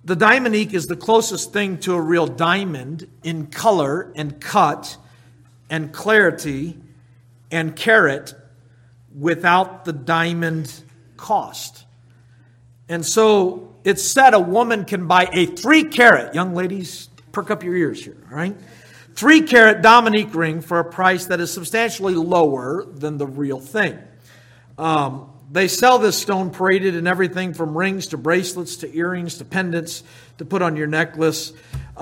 The diamonique is the closest thing to a real diamond in color and cut and clarity and carat without the diamond cost. And so it's said a woman can buy a 3-carat, young ladies, perk up your ears here, all right? 3-carat Dominique ring for a price that is substantially lower than the real thing. They sell this stone paraded in everything from rings to bracelets to earrings to pendants to put on your necklace.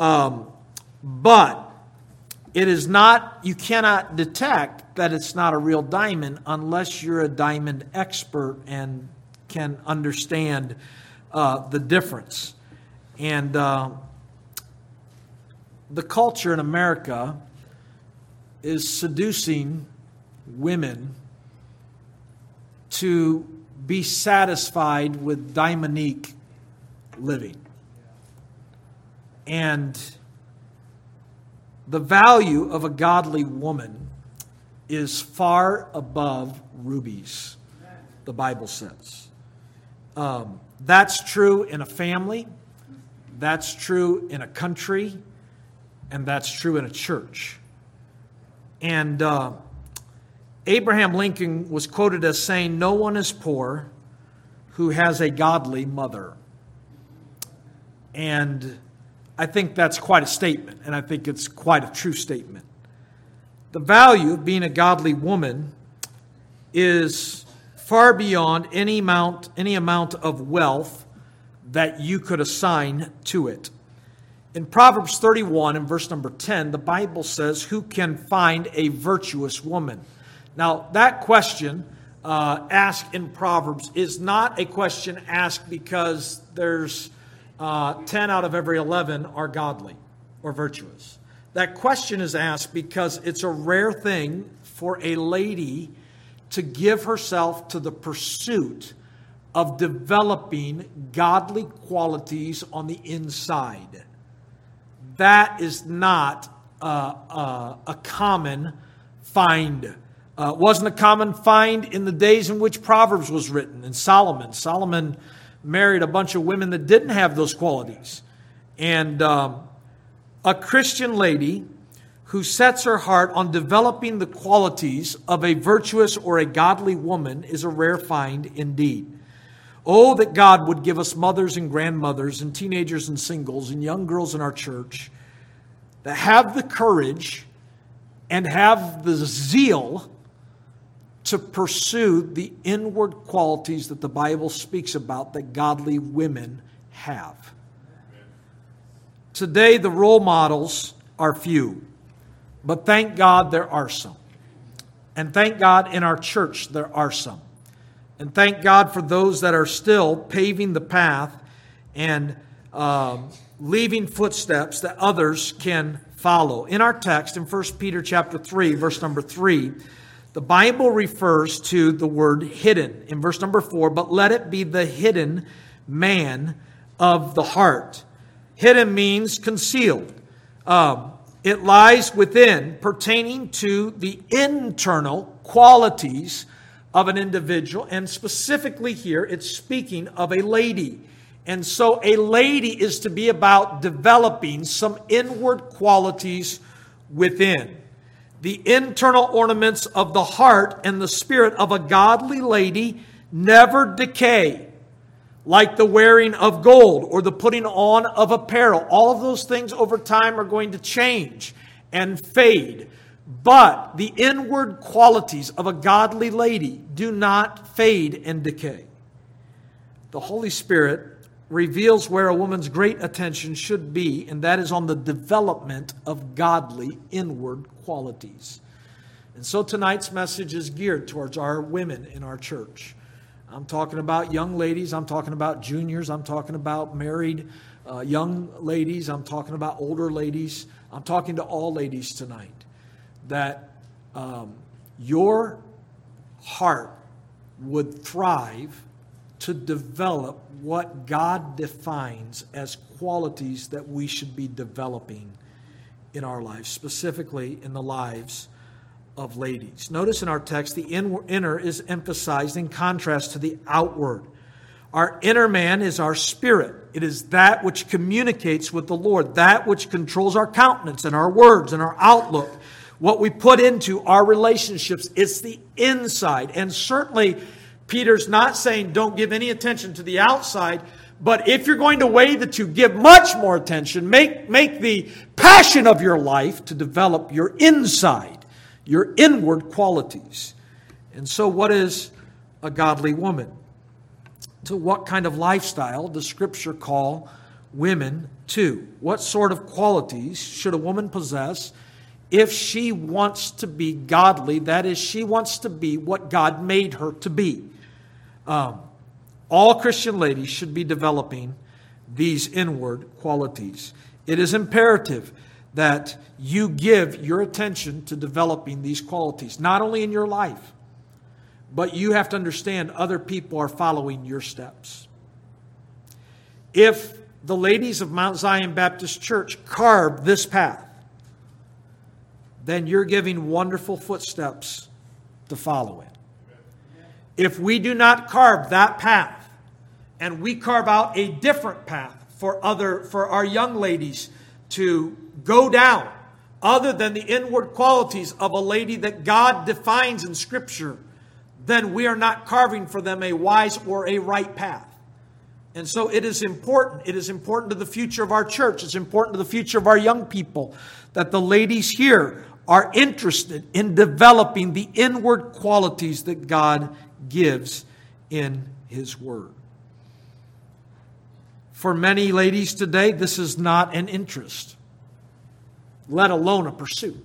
But it is not, you cannot detect that it's not a real diamond unless you're a diamond expert and can understand the difference. And the culture in America is seducing women to be satisfied with diamonique living. And the value of a godly woman is far above rubies, the Bible says. That's true in a family, that's true in a country, and that's true in a church. And Abraham Lincoln was quoted as saying, "No one is poor who has a godly mother." And I think that's quite a statement, and I think it's quite a true statement. The value of being a godly woman is far beyond any amount of wealth that you could assign to it. In Proverbs 31 and verse number 10, the Bible says, "Who can find a virtuous woman?" Now, that question asked in Proverbs is not a question asked because there's 10 out of every 11 are godly or virtuous. That question is asked because it's a rare thing for a lady to give herself to the pursuit of developing godly qualities on the inside. That is not a common find. It wasn't a common find in the days in which Proverbs was written. And Solomon married a bunch of women that didn't have those qualities. And a Christian lady who sets her heart on developing the qualities of a virtuous or a godly woman is a rare find indeed. Oh, that God would give us mothers and grandmothers and teenagers and singles and young girls in our church that have the courage and have the zeal to pursue the inward qualities that the Bible speaks about that godly women have. Today, the role models are few, but thank God there are some. And thank God in our church there are some. And thank God for those that are still paving the path and leaving footsteps that others can follow. In our text, in 1 Peter chapter 3, verse number 3, the Bible refers to the word hidden. In verse number 4, "But let it be the hidden man of the heart." Hidden means concealed. It lies within, pertaining to the internal qualities of an individual. And specifically here, it's speaking of a lady. And so a lady is to be about developing some inward qualities within. The internal ornaments of the heart and the spirit of a godly lady never decay, like the wearing of gold or the putting on of apparel. All of those things over time are going to change and fade. But the inward qualities of a godly lady do not fade and decay. The Holy Spirit reveals where a woman's great attention should be, and that is on the development of godly inward qualities. And so tonight's message is geared towards our women in our church. I'm talking about young ladies, I'm talking about juniors, I'm talking about married young ladies, I'm talking about older ladies, I'm talking to all ladies tonight. That your heart would thrive to develop what God defines as qualities that we should be developing in our lives, specifically in the lives of ladies. Notice in our text, the inner is emphasized in contrast to the outward. Our inner man is our spirit. It is that which communicates with the Lord, that which controls our countenance and our words and our outlook, what we put into our relationships. It's the inside. And certainly, Peter's not saying don't give any attention to the outside, but if you're going to weigh the two, give much more attention. Make the passion of your life to develop your inside, your inward qualities. And so what is a godly woman? To what kind of lifestyle does Scripture call women to? What sort of qualities should a woman possess if she wants to be godly? That is, she wants to be what God made her to be. All Christian ladies should be developing these inward qualities. It is imperative that you give your attention to developing these qualities, not only in your life, but you have to understand other people are following your steps. If the ladies of Mount Zion Baptist Church carve this path, then you're giving wonderful footsteps to follow it. If we do not carve that path, and we carve out a different path for our young ladies to go down, other than the inward qualities of a lady that God defines in Scripture, then we are not carving for them a wise or a right path. And so it is important. It is important to the future of our church. It's important to the future of our young people that the ladies here are interested in developing the inward qualities that God gives in His Word. For many ladies today, this is not an interest, let alone a pursuit.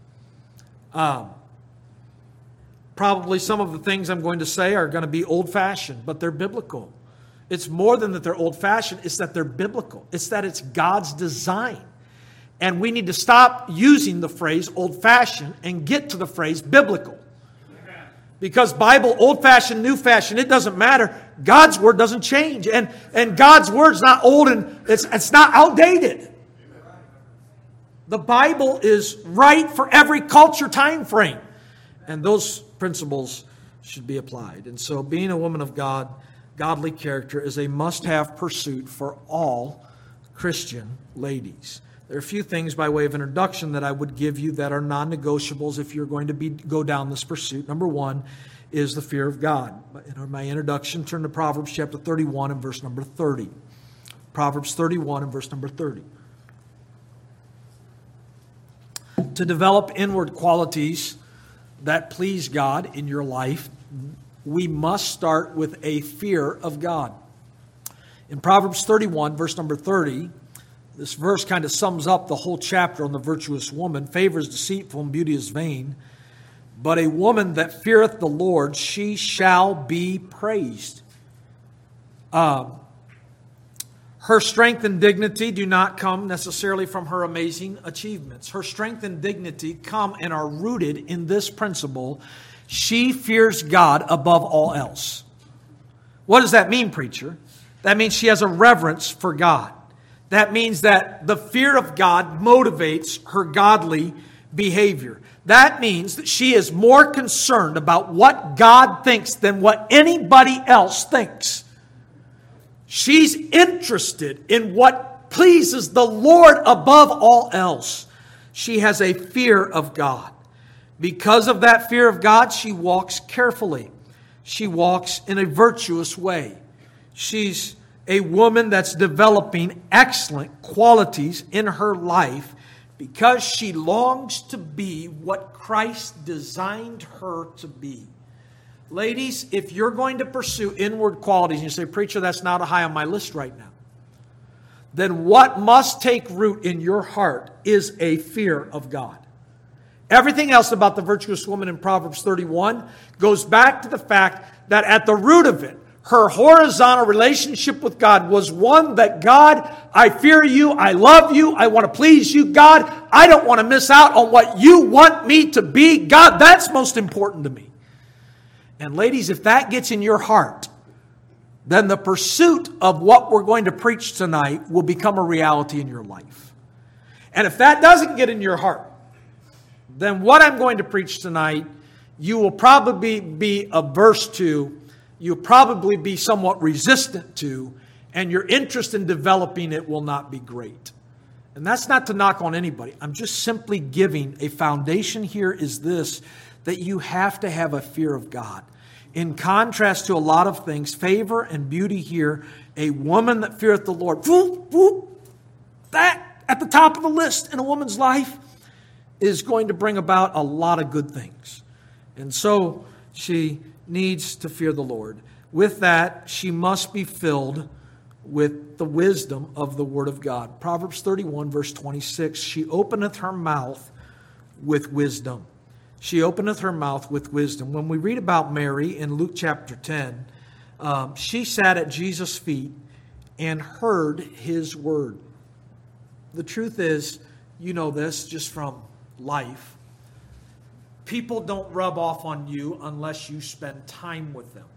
Probably some of the things I'm going to say are going to be old-fashioned, but they're biblical. It's more than that they're old-fashioned, it's that they're biblical. It's that it's God's design. And we need to stop using the phrase old-fashioned and get to the phrase biblical. Because Bible, old-fashioned, new-fashioned, it doesn't matter. God's Word doesn't change. And God's Word's not old and it's not outdated. The Bible is right for every culture time frame. And those principles should be applied. And so being a woman of God, godly character, is a must-have pursuit for all Christian ladies. There are a few things by way of introduction that I would give you that are non-negotiables if you're going to go down this pursuit. Number one is the fear of God. In my introduction, turn to Proverbs chapter 31 and verse number 30. Proverbs 31 and verse number 30. To develop inward qualities that please God in your life, we must start with a fear of God. In Proverbs 31, verse number 30, this verse kind of sums up the whole chapter on the virtuous woman. Favor is deceitful and beauty is vain. But a woman that feareth the Lord, she shall be praised. Her strength and dignity do not come necessarily from her amazing achievements. Her strength and dignity come and are rooted in this principle. She fears God above all else. What does that mean, preacher? That means she has a reverence for God. That means that the fear of God motivates her godly behavior. That means that she is more concerned about what God thinks than what anybody else thinks. She's interested in what pleases the Lord above all else. She has a fear of God. Because of that fear of God, she walks carefully. She walks in a virtuous way. She's a woman that's developing excellent qualities in her life because she longs to be what Christ designed her to be. Ladies, if you're going to pursue inward qualities and you say, preacher, that's not high on my list right now, then what must take root in your heart is a fear of God. Everything else about the virtuous woman in Proverbs 31 goes back to the fact that at the root of it, her horizontal relationship with God was one that, God, I fear you, I love you, I want to please you. God, I don't want to miss out on what you want me to be. God, that's most important to me. And ladies, if that gets in your heart, then the pursuit of what we're going to preach tonight will become a reality in your life. And if that doesn't get in your heart, then what I'm going to preach tonight, you will probably be averse to you'll probably be somewhat resistant to, and your interest in developing it will not be great. And that's not to knock on anybody. I'm just simply giving a foundation here is this, that you have to have a fear of God. In contrast to a lot of things, favor and beauty here, a woman that feareth the Lord, whoop, whoop, that at the top of the list in a woman's life is going to bring about a lot of good things. And so she needs to fear the Lord. With that, she must be filled with the wisdom of the Word of God. Proverbs 31, verse 26, she openeth her mouth with wisdom. She openeth her mouth with wisdom. When we read about Mary in Luke chapter 10, she sat at Jesus' feet and heard His word. The truth is, you know this just from life, people don't rub off on you unless you spend time with them.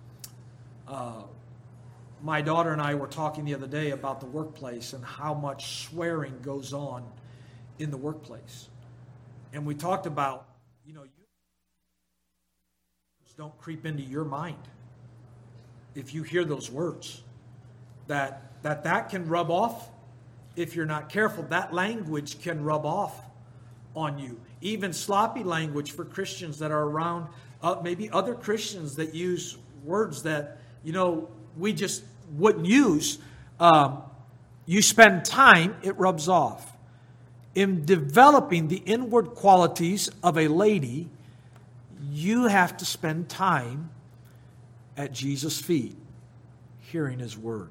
My daughter and I were talking the other day about the workplace and how much swearing goes on in the workplace. And we talked about, you don't creep into your mind. If you hear those words, that can rub off. If you're not careful, that language can rub off on you. Even sloppy language for Christians that are around, maybe other Christians that use words that, we just wouldn't use. You spend time, it rubs off. In developing the inward qualities of a lady, you have to spend time at Jesus' feet, hearing His word.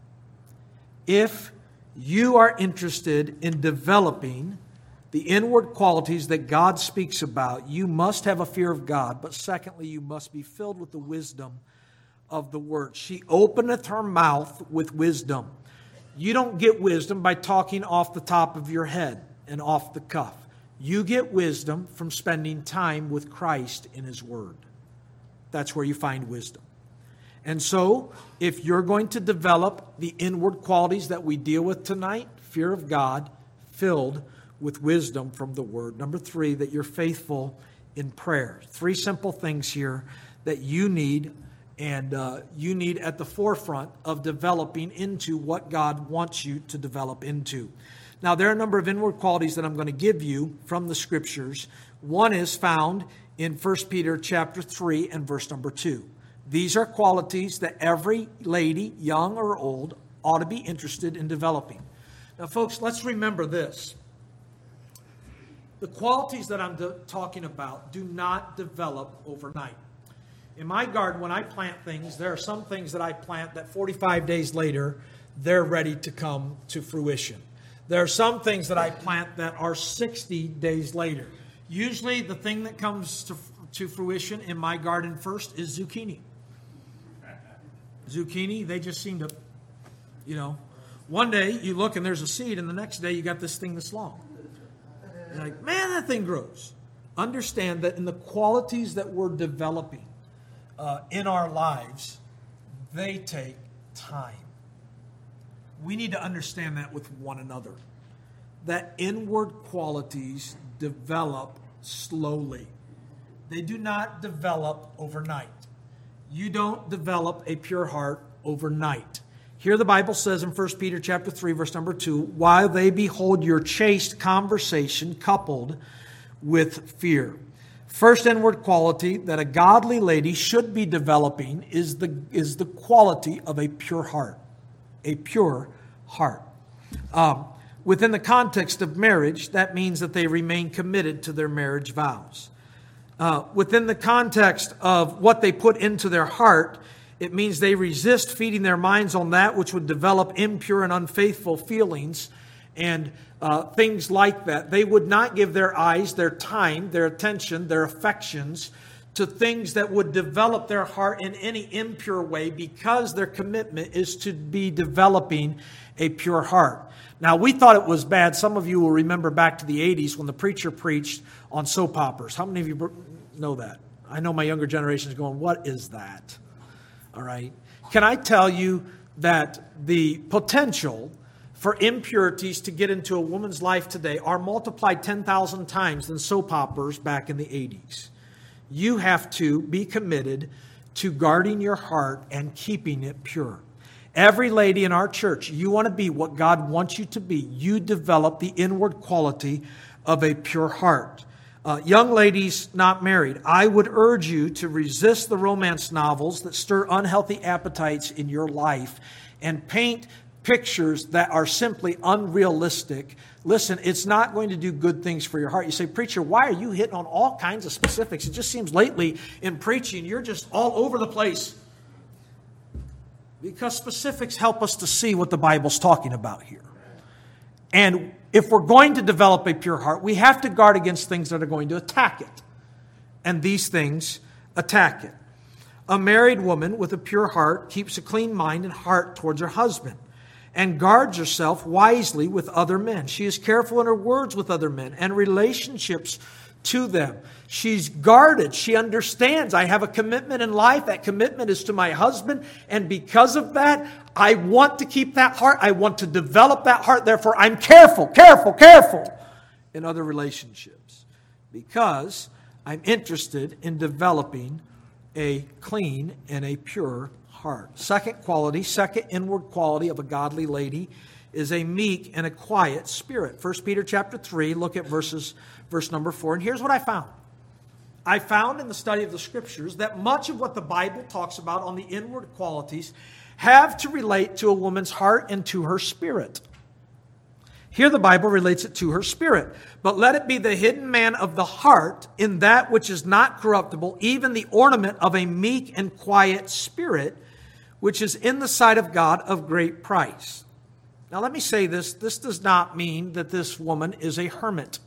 If you are interested in developing the inward qualities that God speaks about, you must have a fear of God. But secondly, you must be filled with the wisdom of the word. She openeth her mouth with wisdom. You don't get wisdom by talking off the top of your head and off the cuff. You get wisdom from spending time with Christ in His word. That's where you find wisdom. And so, if you're going to develop the inward qualities that we deal with tonight, fear of God, filled with wisdom from the Word. Number 3, that you're faithful in prayer. 3 simple things here that you need, and you need at the forefront of developing into what God wants you to develop into. Now, there are a number of inward qualities that I'm going to give you from the Scriptures. One is found in 1 Peter chapter 3 and verse number 2. These are qualities that every lady, young or old, ought to be interested in developing. Now, folks, let's remember this. The qualities that I'm talking about do not develop overnight. In my garden, when I plant things, there are some things that I plant that 45 days later, they're ready to come to fruition. There are some things that I plant that are 60 days later. Usually, the thing that comes to fruition in my garden first is zucchini. Zucchini, they just seem to, one day you look and there's a seed, and the next day you got this thing this long. You're like, man, that thing grows. Understand that in the qualities that we're developing in our lives, they take time. We need to understand that with one another. That inward qualities develop slowly. They do not develop overnight. You don't develop a pure heart overnight. Here the Bible says in 1 Peter chapter 3, verse number 2, while they behold your chaste conversation coupled with fear. First inward quality that a godly lady should be developing is the quality of a pure heart. A pure heart. Within the context of marriage, that means that they remain committed to their marriage vows. Within the context of what they put into their heart, it means they resist feeding their minds on that which would develop impure and unfaithful feelings and things like that. They would not give their eyes, their time, their attention, their affections to things that would develop their heart in any impure way, because their commitment is to be developing a pure heart. Now, we thought it was bad. Some of you will remember back to the 80s when the preacher preached on soap operas. How many of you know that? I know my younger generation is going, what is that? All right. Can I tell you that the potential for impurities to get into a woman's life today are multiplied 10,000 times than soap operas back in the 80s? You have to be committed to guarding your heart and keeping it pure. Every lady in our church, you want to be what God wants you to be. You develop the inward quality of a pure heart. Young ladies not married, I would urge you to resist the romance novels that stir unhealthy appetites in your life and paint pictures that are simply unrealistic. Listen, it's not going to do good things for your heart. You say, preacher, why are you hitting on all kinds of specifics? It just seems lately in preaching, you're just all over the place. Because specifics help us to see what the Bible's talking about here. And if we're going to develop a pure heart, we have to guard against things that are going to attack it. And these things attack it. A married woman with a pure heart keeps a clean mind and heart towards her husband and guards herself wisely with other men. She is careful in her words with other men and relationships to them. She's guarded. She understands I have a commitment in life. That commitment is to my husband. And because of that, I want to keep that heart. I want to develop that heart. Therefore, I'm careful in other relationships because I'm interested in developing a clean and a pure heart. Second inward quality of a godly lady is a meek and a quiet spirit. 1 Peter chapter 3, look at verse number 4. And here's what I found. I found in the study of the Scriptures that much of what the Bible talks about on the inward qualities have to relate to a woman's heart and to her spirit. Here the Bible relates it to her spirit. But let it be the hidden man of the heart in that which is not corruptible, even the ornament of a meek and quiet spirit, which is in the sight of God of great price. Now let me say this. This does not mean that this woman is a hermit.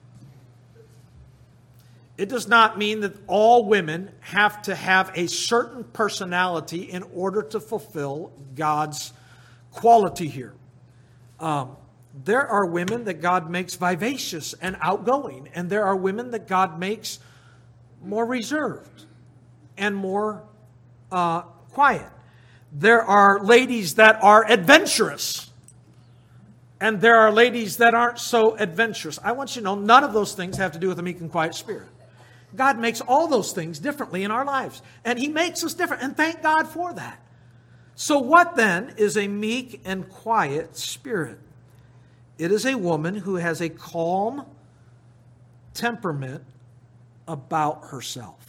It does not mean that all women have to have a certain personality in order to fulfill God's quality here. There are women that God makes vivacious and outgoing, and there are women that God makes more reserved and more quiet. There are ladies that are adventurous, and there are ladies that aren't so adventurous. I want you to know none of those things have to do with a meek and quiet spirit. God makes all those things differently in our lives, and He makes us different, and thank God for that. So what then is a meek and quiet spirit? It is a woman who has a calm temperament about herself.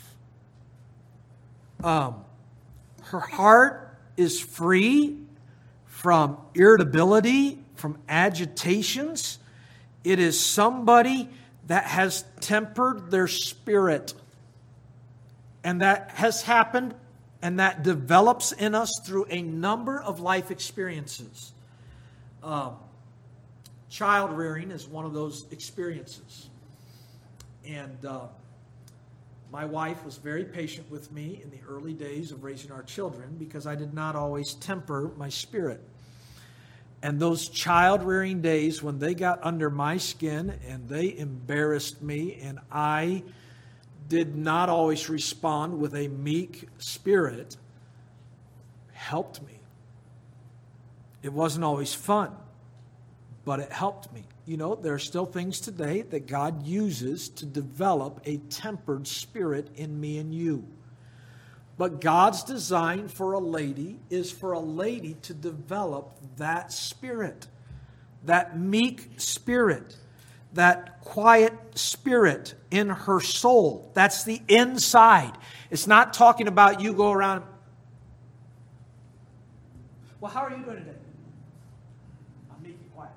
Her heart is free from irritability, from agitations. It is somebody that has tempered their spirit. And that has happened and that develops in us through a number of life experiences. Child rearing is one of those experiences. And my wife was very patient with me in the early days of raising our children because I did not always temper my spirit. And those child-rearing days when they got under my skin and they embarrassed me and I did not always respond with a meek spirit helped me. It wasn't always fun, but it helped me. You know, there are still things today that God uses to develop a tempered spirit in me and you. But God's design for a lady is for a lady to develop that spirit, that meek spirit, that quiet spirit in her soul. That's the inside. It's not talking about you go around, well, how are you doing today? I'm meek and quiet.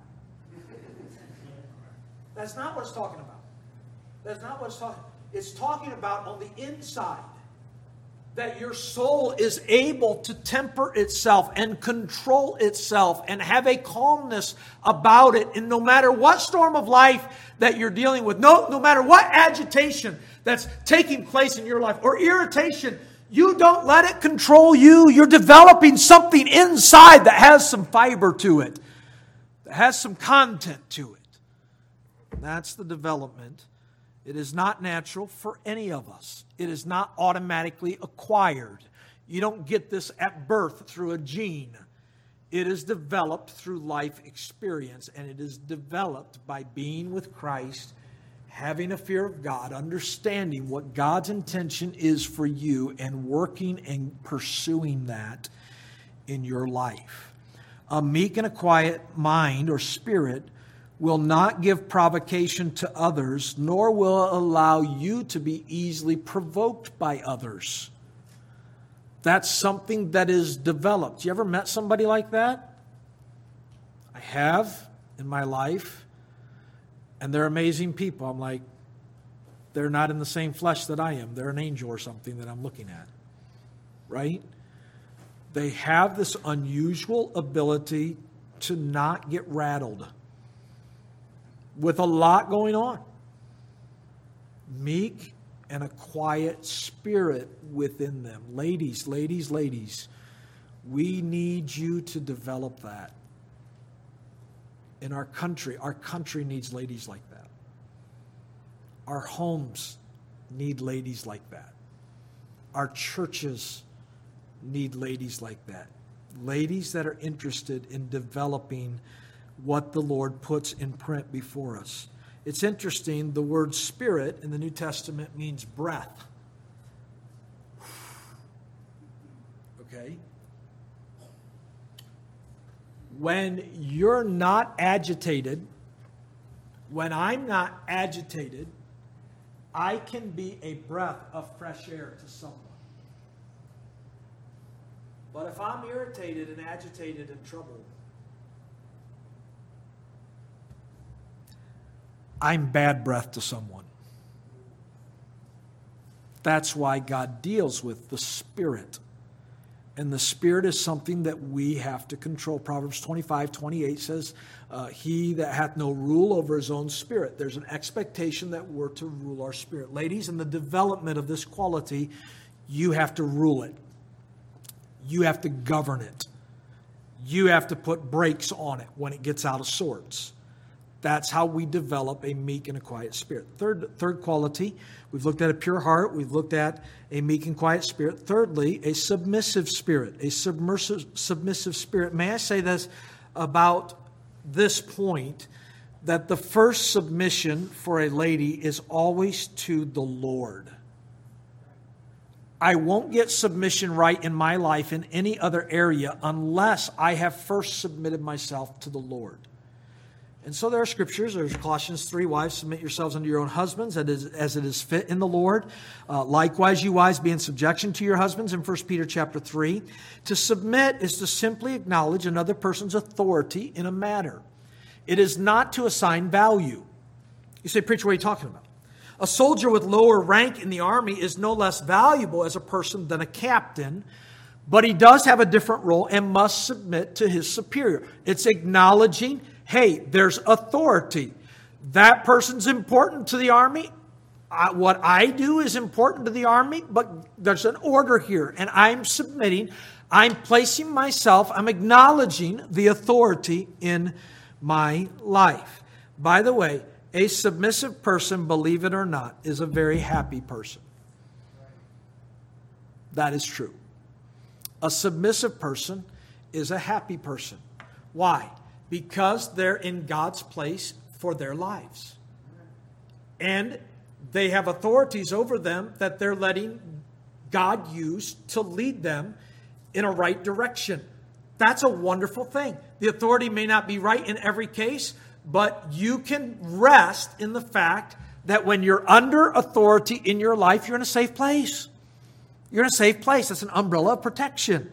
That's not what it's talking about. That's not what it's talking about. It's talking about on the inside. That your soul is able to temper itself and control itself and have a calmness about it. And no matter what storm of life that you're dealing with, no matter what agitation that's taking place in your life or irritation, you don't let it control you. You're developing something inside that has some fiber to it, that has some content to it. And that's the development. It is not natural for any of us. It is not automatically acquired. You don't get this at birth through a gene. It is developed through life experience, and it is developed by being with Christ, having a fear of God, understanding what God's intention is for you, and working and pursuing that in your life. A meek and a quiet mind or spirit will not give provocation to others, nor will allow you to be easily provoked by others. That's something that is developed. You ever met somebody like that? I have in my life. And they're amazing people. I'm like, they're not in the same flesh that I am. They're an angel or something that I'm looking at. Right? They have this unusual ability to not get rattled with a lot going on. Meek and a quiet spirit within them. Ladies, we need you to develop that. In our country needs ladies like that. Our homes need ladies like that. Our churches need ladies like that. Ladies that are interested in developing what the Lord puts in print before us. It's interesting, the word spirit in the New Testament means breath. Okay? When you're not agitated, when I'm not agitated, I can be a breath of fresh air to someone. But if I'm irritated and agitated and troubled, I'm bad breath to someone. That's why God deals with the spirit. And the spirit is something that we have to control. Proverbs 25:28 says, he that hath no rule over his own spirit. There's an expectation that we're to rule our spirit. Ladies, in the development of this quality, you have to rule it. You have to govern it. You have to put brakes on it when it gets out of sorts. That's how we develop a meek and a quiet spirit. Third quality, we've looked at a pure heart. We've looked at a meek and quiet spirit. Thirdly, a submissive spirit, a submissive spirit. May I say this about this point, that the first submission for a lady is always to the Lord. I won't get submission right in my life in any other area unless I have first submitted myself to the Lord. And so there are scriptures. There's Colossians 3, wives, submit yourselves unto your own husbands as it is fit in the Lord. Likewise, you wives, be in subjection to your husbands in 1 Peter chapter 3. To submit is to simply acknowledge another person's authority in a matter. It is not to assign value. You say, preacher, what are you talking about? A soldier with lower rank in the army is no less valuable as a person than a captain, but he does have a different role and must submit to his superior. It's acknowledging, hey, there's authority. That person's important to the army. What I do is important to the army, but there's an order here, and I'm submitting. I'm placing myself, I'm acknowledging the authority in my life. By the way, a submissive person, believe it or not, is a very happy person. That is true. A submissive person is a happy person. Why? Because they're in God's place for their lives. And they have authorities over them that they're letting God use to lead them in a right direction. That's a wonderful thing. The authority may not be right in every case, but you can rest in the fact that when you're under authority in your life, you're in a safe place. You're in a safe place. That's an umbrella of protection.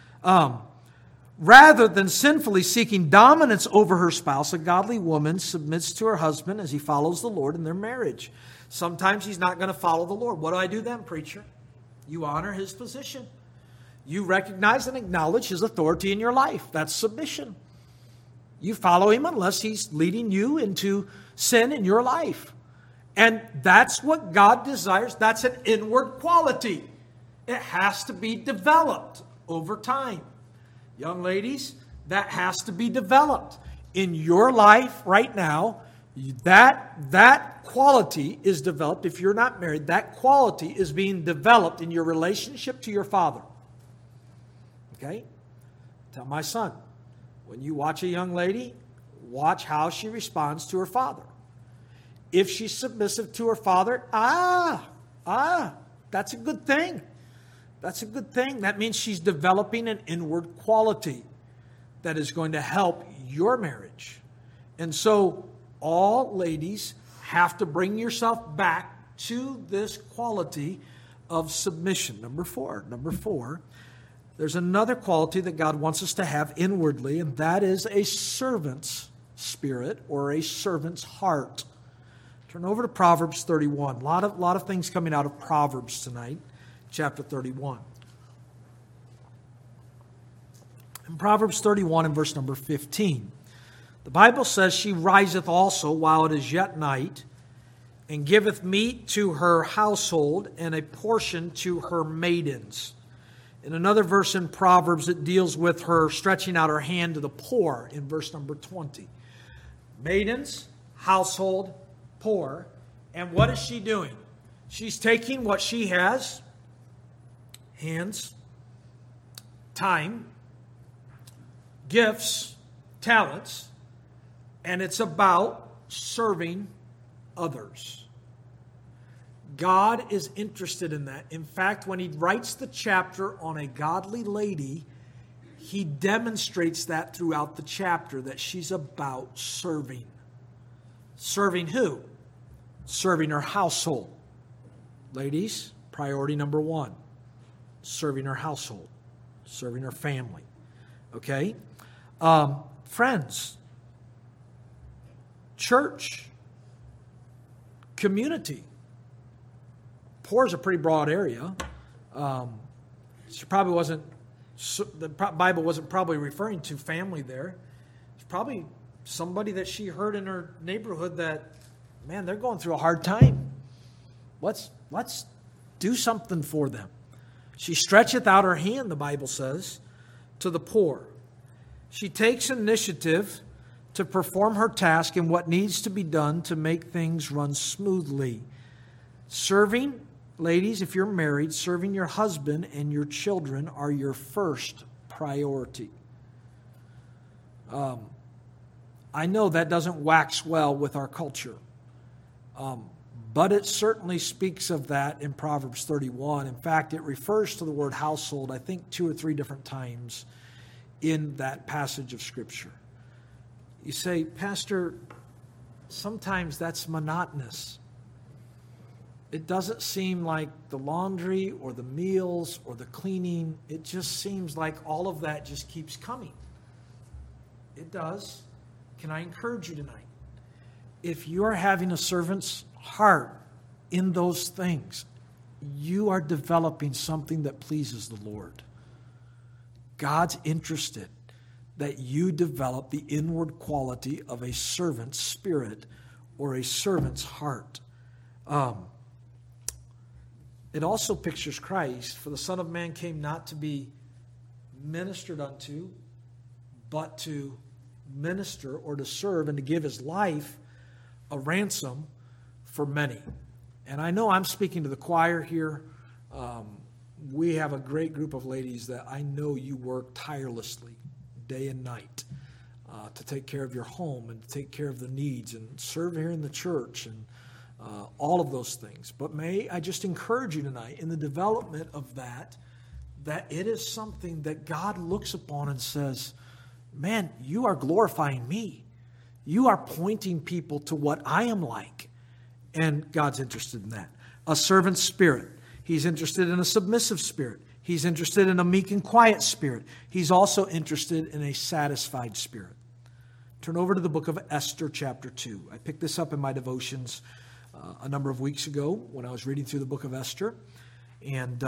Rather than sinfully seeking dominance over her spouse, a godly woman submits to her husband as he follows the Lord in their marriage. Sometimes he's not going to follow the Lord. What do I do then, preacher? You honor his position. You recognize and acknowledge his authority in your life. That's submission. You follow him unless he's leading you into sin in your life. And that's what God desires. That's an inward quality. It has to be developed over time. Young ladies, that has to be developed. In your life right now, that quality is developed. If you're not married, that quality is being developed in your relationship to your father. Okay? Tell my son, when you watch a young lady, watch how she responds to her father. If she's submissive to her father, that's a good thing. That's a good thing. That means she's developing an inward quality that is going to help your marriage. And so all ladies have to bring yourself back to this quality of submission. Number four, there's another quality that God wants us to have inwardly, and that is a servant's spirit or a servant's heart. Turn over to Proverbs 31. A lot of things coming out of Proverbs tonight, chapter 31. In Proverbs 31 and verse number 15, the Bible says, she riseth also while it is yet night, and giveth meat to her household, and a portion to her maidens. In another verse in Proverbs, it deals with her stretching out her hand to the poor in verse number 20. Maidens, household, poor. And what is she doing? She's taking what she has, hands, time, gifts, talents, and it's about serving others. God is interested in that. In fact, when he writes the chapter on a godly lady, he demonstrates that throughout the chapter, that she's about serving. Serving who? Serving her household. Ladies, priority number one, serving her household, serving her family. Okay? Friends, church, community. Poor is a pretty broad area. She probably wasn't, the Bible wasn't probably referring to family there. It's probably somebody that she heard in her neighborhood that, man, they're going through a hard time. Let's do something for them. She stretcheth out her hand, the Bible says, to the poor. She takes initiative to perform her task and what needs to be done to make things run smoothly. Serving, ladies, if you're married, serving your husband and your children are your first priority. I know that doesn't wax well with our culture. But it certainly speaks of that in Proverbs 31. In fact, it refers to the word household, I think, 2 or 3 different times in that passage of Scripture. You say, Pastor, sometimes that's monotonous. It doesn't seem like the laundry or the meals or the cleaning. It just seems like all of that just keeps coming. It does. Can I encourage you tonight? If you are having a servant's heart in those things, you are developing something that pleases the Lord. God's interested that you develop the inward quality of a servant's spirit or a servant's heart. It also pictures Christ, for the Son of Man came not to be ministered unto, but to minister or to serve and to give his life a ransom for many. And I know I'm speaking to the choir here. We have a great group of ladies that I know you work tirelessly day and night to take care of your home and to take care of the needs and serve here in the church and all of those things. But may I just encourage you tonight in the development of that it is something that God looks upon and says, man, you are glorifying me. You are pointing people to what I am like. And God's interested in that. A servant's spirit. He's interested in a submissive spirit. He's interested in a meek and quiet spirit. He's also interested in a satisfied spirit. Turn over to the book of Esther, chapter 2. I picked this up in my devotions a number of weeks ago when I was reading through the book of Esther. And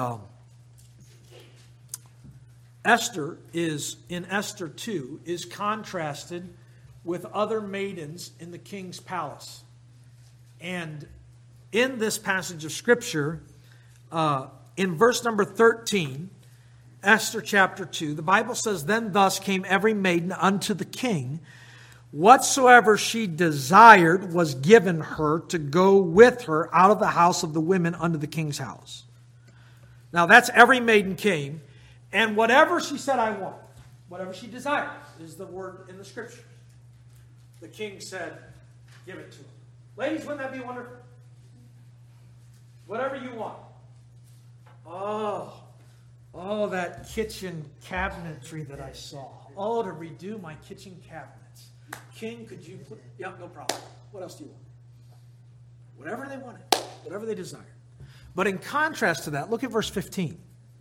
Esther is, in Esther 2, is contrasted with other maidens in the king's palace. And in this passage of Scripture, in verse number 13, Esther chapter 2, the Bible says, Then thus came every maiden unto the king. Whatsoever she desired was given her to go with her out of the house of the women unto the king's house. Now that's every maiden came. And whatever she said, I want, whatever she desired, is the word in the Scriptures. The king said, give it to her. Ladies, wouldn't that be wonderful? Whatever you want. Oh, that kitchen cabinetry that I saw. Oh, to redo my kitchen cabinets. King, could you put... Yeah, no problem. What else do you want? Whatever they wanted. Whatever they desired. But in contrast to that, look at verse 15.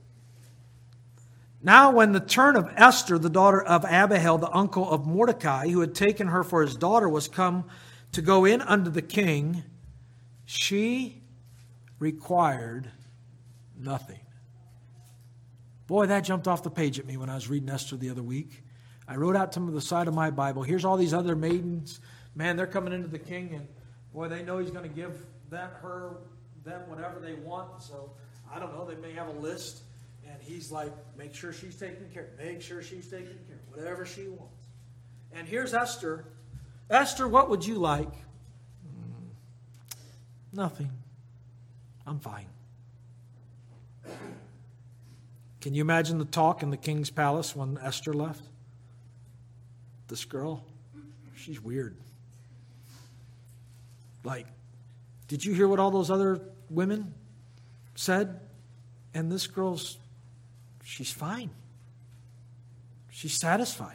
Now when the turn of Esther, the daughter of Abihail, the uncle of Mordecai, who had taken her for his daughter, was come to go in unto the king, she required nothing. Boy, that jumped off the page at me when I was reading Esther the other week. I wrote out to the side of my Bible, here's all these other maidens. Man, they're coming into the king, and boy, they know he's going to give them whatever they want. So, I don't know, they may have a list. And he's like, make sure she's taken care of. Make sure she's taken care of. Whatever she wants. And here's Esther. Esther, what would you like? Nothing. I'm fine. Can you imagine the talk in the king's palace when Esther left? This girl, she's weird. Like, did you hear what all those other women said? And this girl's... she's fine. She's satisfied.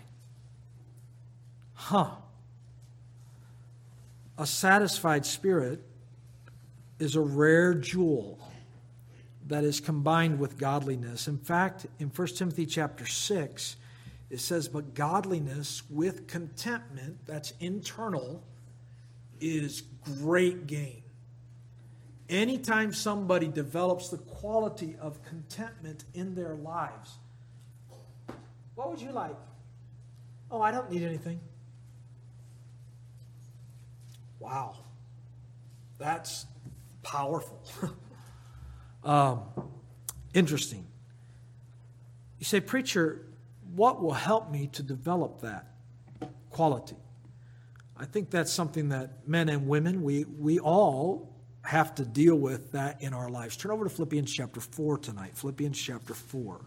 A satisfied spirit is a rare jewel that is combined with godliness. In fact, in 1 Timothy chapter 6, it says, but godliness with contentment, that's internal, is great gain. Anytime somebody develops the quality of contentment in their lives, what would you like? Oh, I don't need anything. Wow. That's powerful. Interesting. You say, preacher, what will help me to develop that quality? I think that's something that men and women, we all have to deal with that in our lives. Turn over to Philippians chapter 4 tonight. Philippians chapter 4.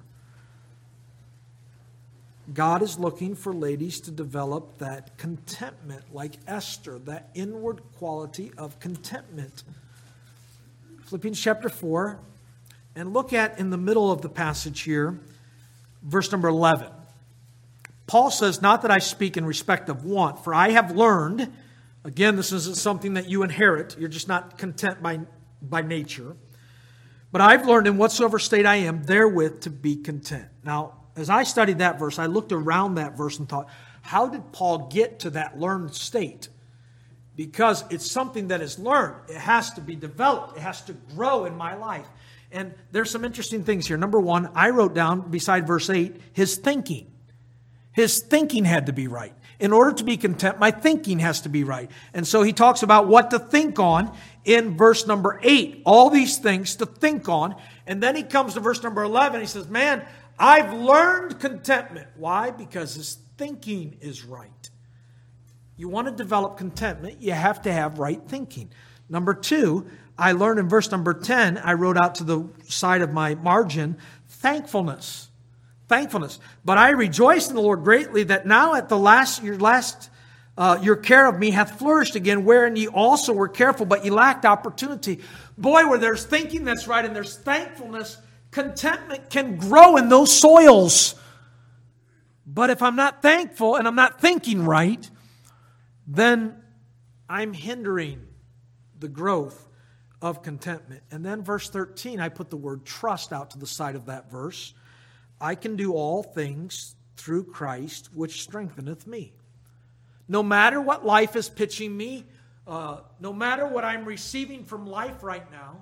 God is looking for ladies to develop that contentment like Esther, that inward quality of contentment. Philippians chapter 4. And look at, in the middle of the passage here, verse number 11. Paul says, not that I speak in respect of want, for I have learned... Again, this isn't something that you inherit. You're just not content by nature. But I've learned in whatsoever state I am, therewith to be content. Now, as I studied that verse, I looked around that verse and thought, how did Paul get to that learned state? Because it's something that is learned. It has to be developed. It has to grow in my life. And there's some interesting things here. Number one, I wrote down beside verse 8, his thinking. His thinking had to be right. In order to be content, my thinking has to be right. And so he talks about what to think on in verse number 8. All these things to think on. And then he comes to verse number 11. He says, man, I've learned contentment. Why? Because his thinking is right. You want to develop contentment, you have to have right thinking. Number 2, I learned in verse number 10, I wrote out to the side of my margin, thankfulness. Thankfulness. But I rejoice in the Lord greatly that now at your care of me hath flourished again, wherein ye also were careful, but ye lacked opportunity. Boy, where there's thinking that's right and there's thankfulness, contentment can grow in those soils. But if I'm not thankful and I'm not thinking right, then I'm hindering the growth of contentment. And then verse 13, I put the word trust out to the side of that verse. I can do all things through Christ, which strengtheneth me. No matter what life is pitching me, no matter what I'm receiving from life right now,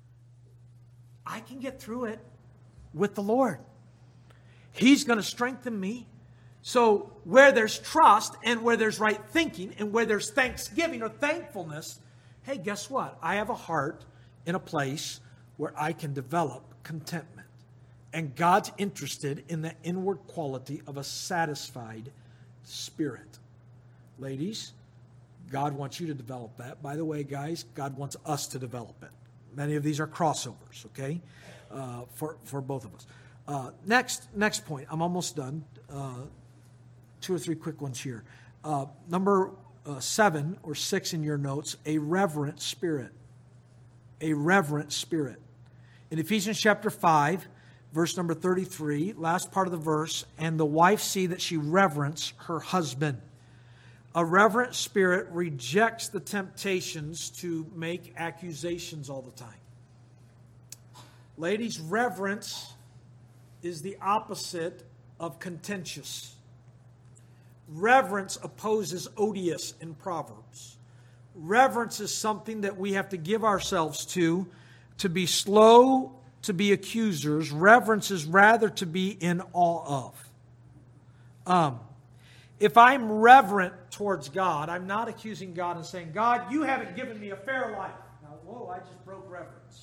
I can get through it with the Lord. He's going to strengthen me. So where there's trust and where there's right thinking and where there's thanksgiving or thankfulness, hey, guess what? I have a heart in a place where I can develop contentment. And God's interested in the inward quality of a satisfied spirit. Ladies, God wants you to develop that. By the way, guys, God wants us to develop it. Many of these are crossovers, okay, for both of us. Next point. I'm almost done. 2 or 3 quick ones here. Number 7 or 6 in your notes, a reverent spirit. A reverent spirit. In Ephesians chapter 5, verse number 33, last part of the verse, and the wife see that she reverence her husband. A reverent spirit rejects the temptations to make accusations all the time. Ladies, reverence is the opposite of contentious. Reverence opposes odious in Proverbs. Reverence is something that we have to give ourselves to be slow to be accusers. Reverence is rather to be in awe of. If I'm reverent towards God, I'm not accusing God and saying, God, you haven't given me a fair life. Now, whoa, I just broke reverence.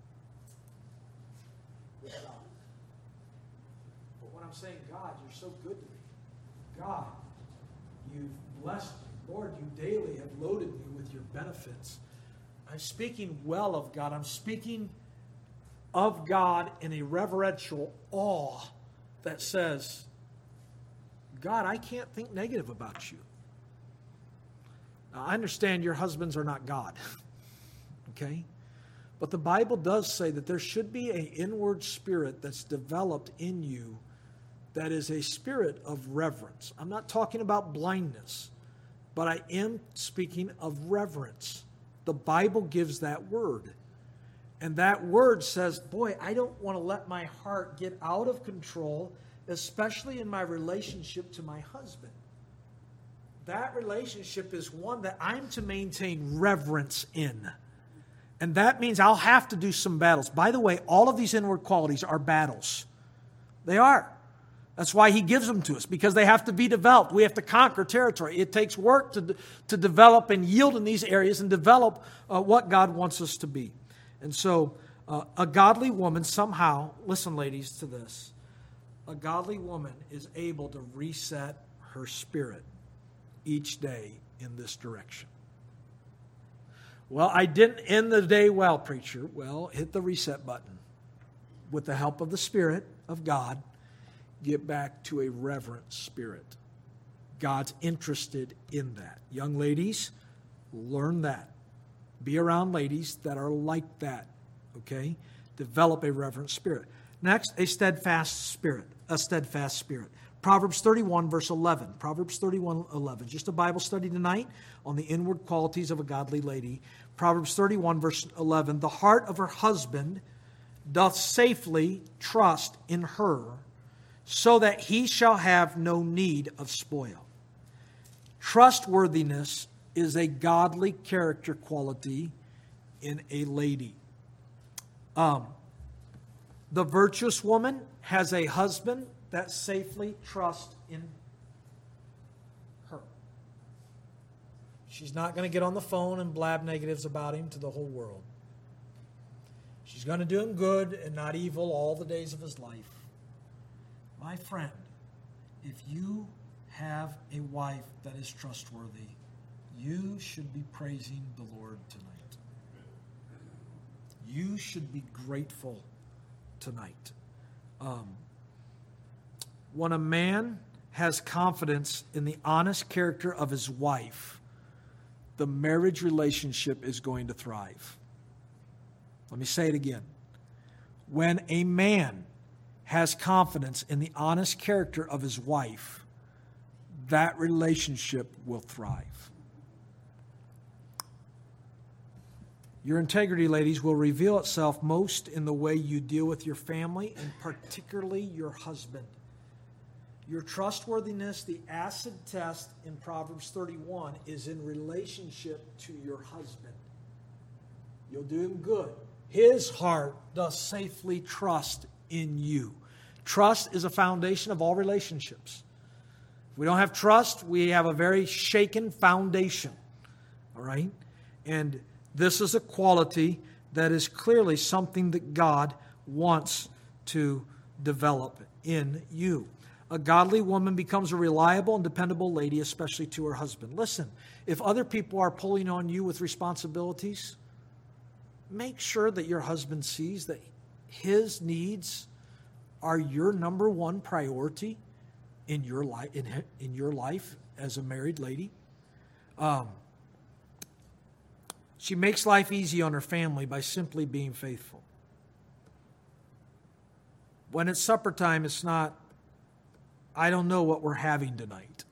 But when I'm saying, God, you're so good to me. God, you've blessed me. Lord, you daily have loaded me with your benefits. I'm speaking well of God. I'm speaking of God in a reverential awe that says, God, I can't think negative about you. Now, I understand your husbands are not God. Okay? But the Bible does say that there should be an inward spirit that's developed in you that is a spirit of reverence. I'm not talking about blindness, but I am speaking of reverence. The Bible gives that word. And that word says, boy, I don't want to let my heart get out of control, especially in my relationship to my husband. That relationship is one that I'm to maintain reverence in. And that means I'll have to do some battles. By the way, all of these inward qualities are battles. They are. That's why he gives them to us, because they have to be developed. We have to conquer territory. It takes work to develop and yield in these areas and develop what God wants us to be. And so a godly woman somehow, listen ladies to this, a godly woman is able to reset her spirit each day in this direction. Well, I didn't end the day well, preacher. Well, hit the reset button. With the help of the Spirit of God, get back to a reverent spirit. God's interested in that. Young ladies, learn that. Be around ladies that are like that, okay? Develop a reverent spirit. Next, a steadfast spirit. A steadfast spirit. Proverbs 31, verse 11. Proverbs 31, 11. Just a Bible study tonight on the inward qualities of a godly lady. Proverbs 31, verse 11. The heart of her husband doth safely trust in her, so that he shall have no need of spoil. Trustworthiness is a godly character quality in a lady. The virtuous woman has a husband that safely trusts in her. She's not going to get on the phone and blab negatives about him to the whole world. She's going to do him good and not evil all the days of his life. My friend, if you have a wife that is trustworthy, you should be praising the Lord tonight. You should be grateful tonight. When a man has confidence in the honest character of his wife, the marriage relationship is going to thrive. Let me say it again. When a man has confidence in the honest character of his wife, that relationship will thrive. Your integrity, ladies, will reveal itself most in the way you deal with your family and particularly your husband. Your trustworthiness, the acid test in Proverbs 31, is in relationship to your husband. You'll do him good. His heart does safely trust in you. Trust is a foundation of all relationships. If we don't have trust, we have a very shaken foundation. All right? And this is a quality that is clearly something that God wants to develop in you. A godly woman becomes a reliable and dependable lady, especially to her husband. Listen, if other people are pulling on you with responsibilities, make sure that your husband sees that his needs are your number one priority in your life as a married lady. She makes life easy on her family by simply being faithful. When it's supper time, it's not, I don't know what we're having tonight.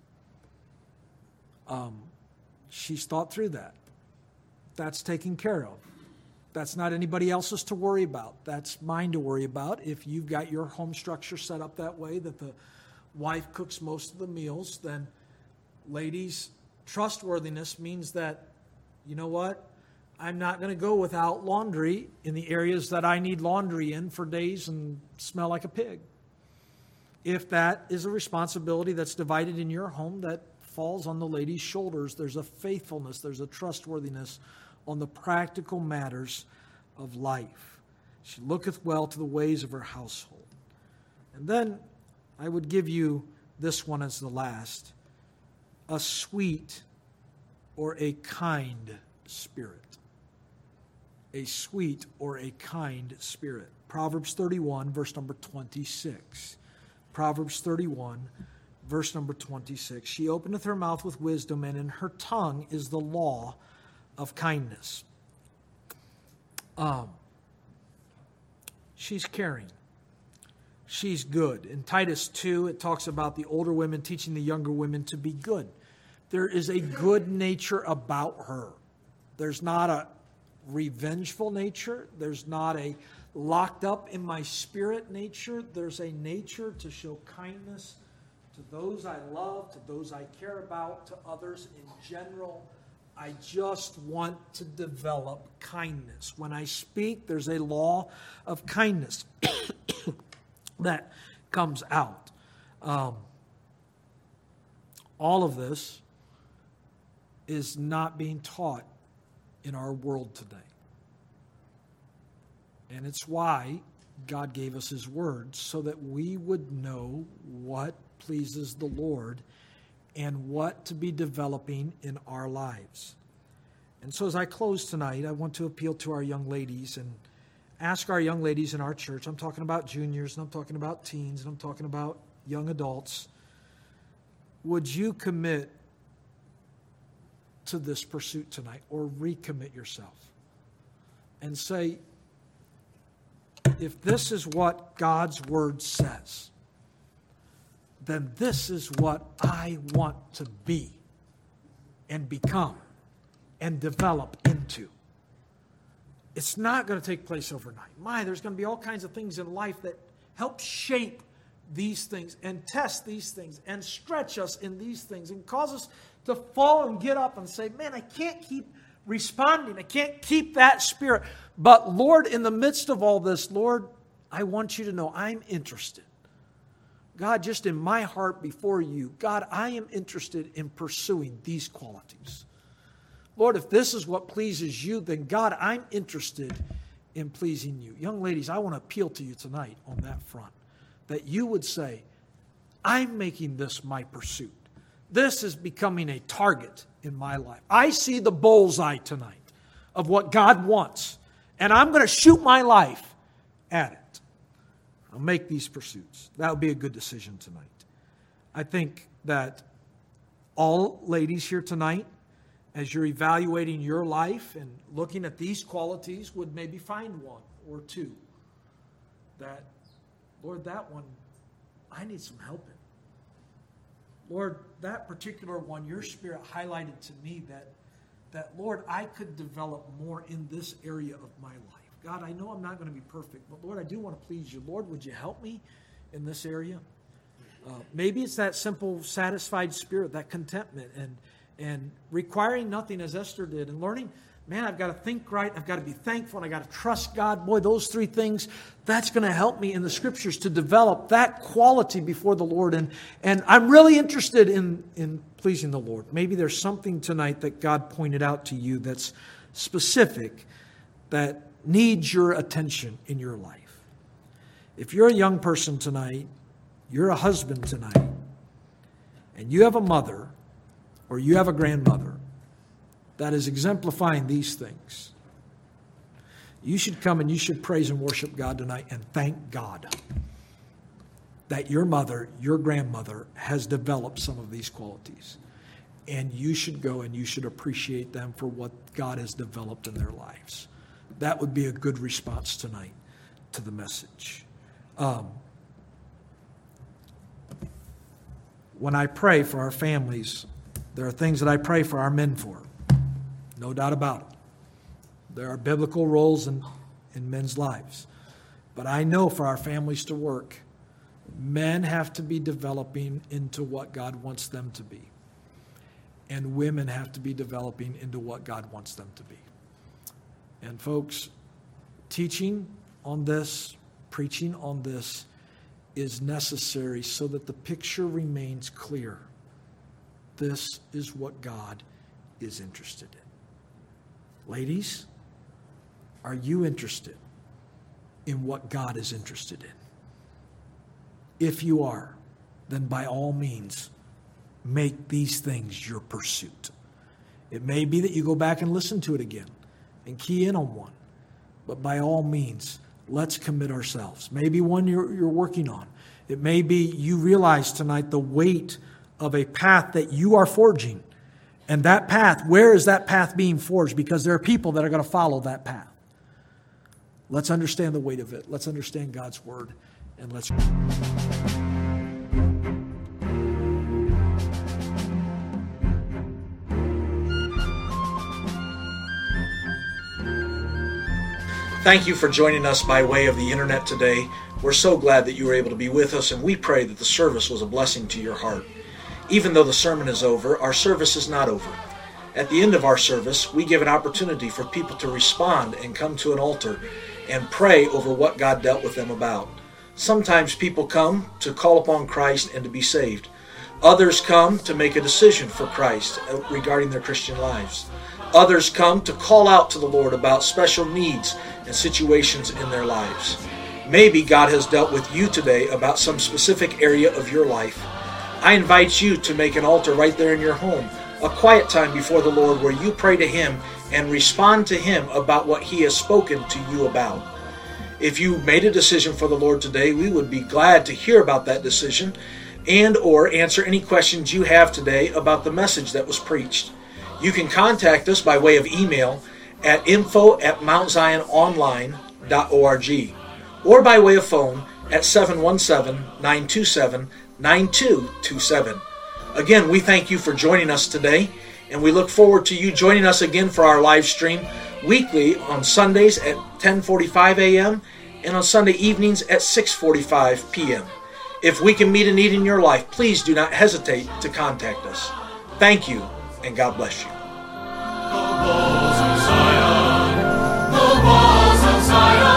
She's thought through that. That's taken care of. That's not anybody else's to worry about. That's mine to worry about. If you've got your home structure set up that way, that the wife cooks most of the meals, then ladies, trustworthiness means that, you know what? I'm not going to go without laundry in the areas that I need laundry in for days and smell like a pig. If that is a responsibility that's divided in your home, that falls on the lady's shoulders. There's a faithfulness, there's a trustworthiness on the practical matters of life. She looketh well to the ways of her household. And then I would give you this one as the last. A sweet or a kind spirit. A sweet or a kind spirit. Proverbs 31, verse number 26. Proverbs 31, verse number 26. She openeth her mouth with wisdom, and in her tongue is the law of kindness. She's caring. She's good. In Titus 2, it talks about the older women teaching the younger women to be good. There is a good nature about her. There's not a revengeful nature. There's not a locked up in my spirit nature. There's a nature to show kindness to those I love, to those I care about, to others in general. I just want to develop kindness. When I speak, there's a law of kindness that comes out. All of this is not being taught in our world today. And it's why God gave us His Word, so that we would know what pleases the Lord and what to be developing in our lives. And so as I close tonight, I want to appeal to our young ladies and ask our young ladies in our church. I'm talking about juniors, and I'm talking about teens, and I'm talking about young adults. Would you commit to this pursuit tonight, or recommit yourself and say, if this is what God's Word says, then this is what I want to be and become and develop into. It's not going to take place overnight. There's going to be all kinds of things in life that help shape these things and test these things and stretch us in these things and cause us to fall and get up and say, man, I can't keep responding. I can't keep that spirit. But Lord, in the midst of all this, Lord, I want you to know I'm interested. God, just in my heart before you, God, I am interested in pursuing these qualities. Lord, if this is what pleases you, then God, I'm interested in pleasing you. Young ladies, I want to appeal to you tonight on that front, that you would say, I'm making this my pursuit. This is becoming a target in my life. I see the bullseye tonight of what God wants, and I'm going to shoot my life at it. I'll make these pursuits. That would be a good decision tonight. I think that all ladies here tonight, as you're evaluating your life and looking at these qualities, would maybe find one or two that, Lord, that one, I need some help in. Lord, that particular one, your Spirit highlighted to me that Lord, I could develop more in this area of my life. God, I know I'm not going to be perfect, but Lord, I do want to please you. Lord, would you help me in this area? Maybe it's that simple, satisfied spirit, that contentment, and requiring nothing as Esther did, and learning, man, I've got to think right, I've got to be thankful, and I've got to trust God. Boy, those three things, that's going to help me in the Scriptures to develop that quality before the Lord. And I'm really interested in pleasing the Lord. Maybe there's something tonight that God pointed out to you that's specific, that needs your attention in your life. If you're a young person tonight, you're a husband tonight, and you have a mother or you have a grandmother that is exemplifying these things, you should come and you should praise and worship God tonight and thank God that your mother, your grandmother, has developed some of these qualities. and you should go and you should appreciate them for what God has developed in their lives. That would be a good response tonight to the message. When I pray for our families, there are things that I pray for our men for. No doubt about it. There are biblical roles in men's lives. But I know for our families to work, men have to be developing into what God wants them to be. And women have to be developing into what God wants them to be. And folks, teaching on this, preaching on this is necessary so that the picture remains clear. This is what God is interested in. Ladies, are you interested in what God is interested in? If you are, then by all means, make these things your pursuit. It may be that you go back and listen to it again and key in on one. But by all means, let's commit ourselves. Maybe one you're working on. It may be you realize tonight the weight of a path that you are forging. And that path, where is that path being forged? Because there are people that are going to follow that path. Let's understand the weight of it. Let's understand God's word. And let's... Thank you for joining us by way of the internet today. We're so glad that you were able to be with us, and we pray that the service was a blessing to your heart. Even though the sermon is over, our service is not over. At the end of our service, we give an opportunity for people to respond and come to an altar and pray over what God dealt with them about. Sometimes people come to call upon Christ and to be saved. Others come to make a decision for Christ regarding their Christian lives. Others come to call out to the Lord about special needs and situations in their lives. Maybe God has dealt with you today about some specific area of your life. I invite you to make an altar right there in your home, a quiet time before the Lord where you pray to Him and respond to Him about what He has spoken to you about. If you made a decision for the Lord today, we would be glad to hear about that decision and or answer any questions you have today about the message that was preached. You can contact us by way of email at info@mountziononline.org or by way of phone at 717-927-9227. Again, we thank you for joining us today, and we look forward to you joining us again for our live stream weekly on Sundays at 10:45 a.m. and on Sunday evenings at 6:45 p.m. If we can meet a need in your life, please do not hesitate to contact us. Thank you, and God bless you. The walls of Zion, the walls of Zion.